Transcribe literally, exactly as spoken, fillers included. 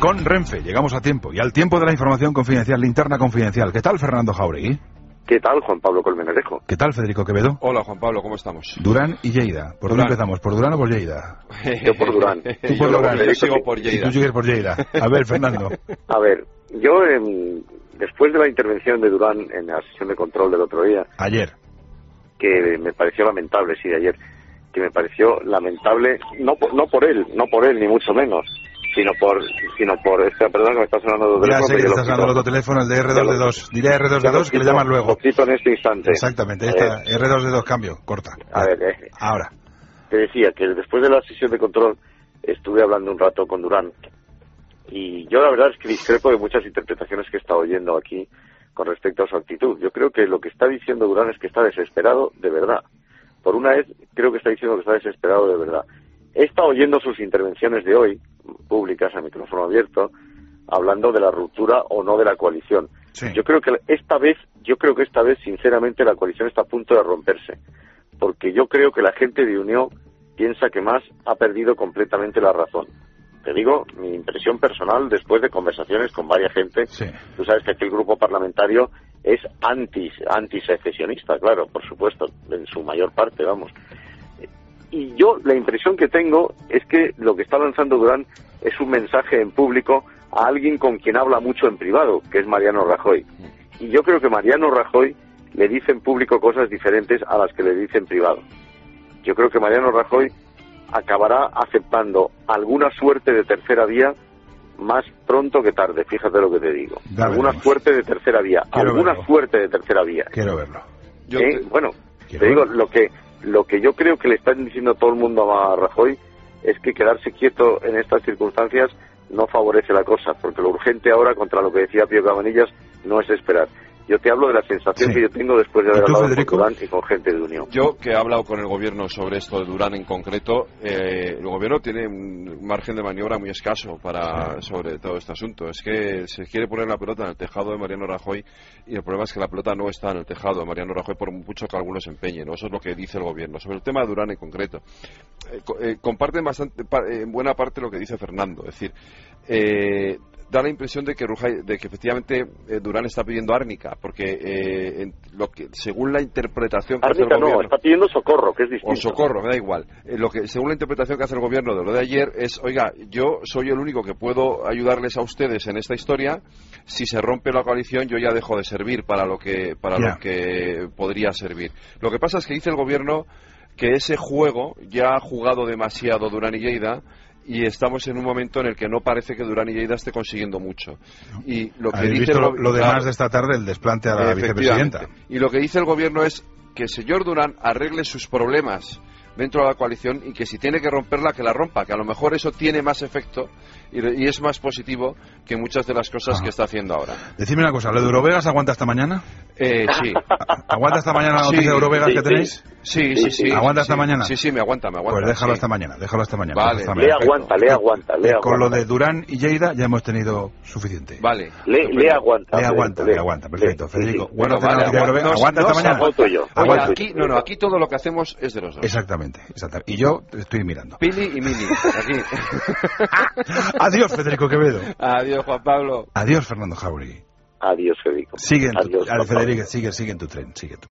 con Renfe. Llegamos a tiempo, y al tiempo de la información confidencial, linterna confidencial. ¿Qué tal, Fernando Jauregui? ¿Qué tal, Juan Pablo Colmenarejo? ¿Qué tal, Federico Quevedo? Hola, Juan Pablo, ¿cómo estamos? Durán y Lleida. ¿Por Durán. dónde empezamos? ¿Por Durán o por Lleida? Yo por Durán. Tú por yo, Durán. yo sigo por Y Lleida. tú sigues por Lleida. A ver, Fernando. A ver, yo eh, después de la intervención de Durán en la sesión de control del otro día, Ayer. que me pareció lamentable, sí, de ayer, que me pareció lamentable, no por, no por él, no por él, ni mucho menos, sino por, sino por, esta, perdón que me estás sonando de Ya teléfono, sé que pero te yo estás lo dando el quito. otro teléfono, el de R dos Ya D dos. lo- Diré R dos D Ya lo dos que le quito- llaman luego. Lo quito en este instante. Exactamente, esta Eh, R dos D dos cambio, corta. A ver, eh, Ahora. te decía que después de la sesión de control estuve hablando un rato con Durán y yo la verdad es que discrepo de muchas interpretaciones que he estado oyendo aquí con respecto a su actitud. Yo creo que lo que está diciendo Durán es que está desesperado de verdad. Por una vez creo que está diciendo que está desesperado de verdad. He estado oyendo sus intervenciones de hoy, públicas, a micrófono abierto, hablando de la ruptura o no de la coalición. Sí. Yo creo que esta vez, yo creo que esta vez, sinceramente, la coalición está a punto de romperse, porque yo creo que la gente de Unión piensa que Mas ha perdido completamente la razón. Te digo mi impresión personal después de conversaciones con varias gente. Sí. Tú sabes que aquí el grupo parlamentario es anti, antisecesionista, claro, por supuesto, en su mayor parte, vamos. Y yo la impresión que tengo es que lo que está lanzando Durán es un mensaje en público a alguien con quien habla mucho en privado, que es Mariano Rajoy. Y yo creo que Mariano Rajoy le dice en público cosas diferentes a las que le dice en privado. Yo creo que Mariano Rajoy acabará aceptando alguna suerte de tercera vía más pronto que tarde, fíjate lo que te digo. Ya alguna veremos. suerte de tercera vía, Quiero alguna verlo. suerte de tercera vía. Quiero verlo. Yo ¿Eh? te- Bueno, Quiero te digo, verlo. lo que lo que yo creo que le están diciendo todo el mundo a Rajoy es que quedarse quieto en estas circunstancias no favorece la cosa, porque lo urgente ahora, contra lo que decía Pío Cabanillas, no es esperar. Yo te hablo de la sensación Sí. que yo tengo después de ¿Y haber tú, hablado Federico? con Durán y con gente de Unión. Yo, que he hablado con el gobierno sobre esto de Durán en concreto, eh, el gobierno tiene un margen de maniobra muy escaso para sobre todo este asunto. Es que se quiere poner la pelota en el tejado de Mariano Rajoy y el problema es que la pelota no está en el tejado de Mariano Rajoy por mucho que algunos se empeñen, ¿no? Eso es lo que dice el gobierno. Sobre el tema de Durán en concreto, eh, co- eh, comparten bastante, pa- en buena parte lo que dice Fernando. Es decir, eh, da la impresión de que Rujay- de que efectivamente eh, Durán está pidiendo árnica, porque eh, en lo que según la interpretación que hace el Árnica no, gobierno, está pidiendo socorro, que es distinto. o socorro, me da igual. Eh, lo que según la interpretación que hace el gobierno de lo de ayer es, oiga, yo soy el único que puedo ayudarles a ustedes en esta historia. Si se rompe la coalición, yo ya dejo de servir para lo que para Ya. lo que podría servir. Lo que pasa es que dice el gobierno que ese juego ya ha jugado demasiado Durán y Lleida. Y estamos en un momento en el que no parece que Durán y Lleida esté consiguiendo mucho. Y lo que ¿Habéis dice visto el lo, gobi- lo demás claro, de esta tarde, el desplante a la efectivamente. vicepresidenta? Y lo que dice el gobierno es que el señor Durán arregle sus problemas dentro de la coalición y que si tiene que romperla, que la rompa, que a lo mejor eso tiene más efecto y, y es más positivo que muchas de las cosas Ajá. que está haciendo ahora. Decidme una cosa, ¿lo de Eurovegas aguanta hasta mañana? Eh, sí. ¿Aguanta hasta mañana la Sí, noticia de Eurovegas sí, que sí. tenéis? Sí, sí, sí. ¿Aguanta sí, hasta sí. mañana? Sí, sí, me aguanta, me aguanta. Pues déjalo sí. hasta mañana, déjalo hasta mañana. Vale. Hasta Le mañana. aguanta, le aguanta, le Con lo aguanta. de Durán y Lleida ya hemos tenido suficiente. Vale. Le, estupendo. le aguanta. Le aguanta, le- le aguanta, perfecto. le- Federico, sí, sí. bueno, Bueno, vale, noticia de Eurovegas. no- ¿Aguanta no hasta se mañana? aguanto yo. Oye, Aguanta. aquí, no, no, aquí todo lo que hacemos es de los dos. Exactamente, exactamente. Y yo te estoy mirando. Pili y Mini, aquí. Adiós, Federico Quevedo. Adiós, Juan Pablo. Adiós, Fernando Jauregui. Adiós, Federico. Sigue en tu, Adiós, al Juan Pablo. Federico, sigue, sigue en tu tren, sigue tú.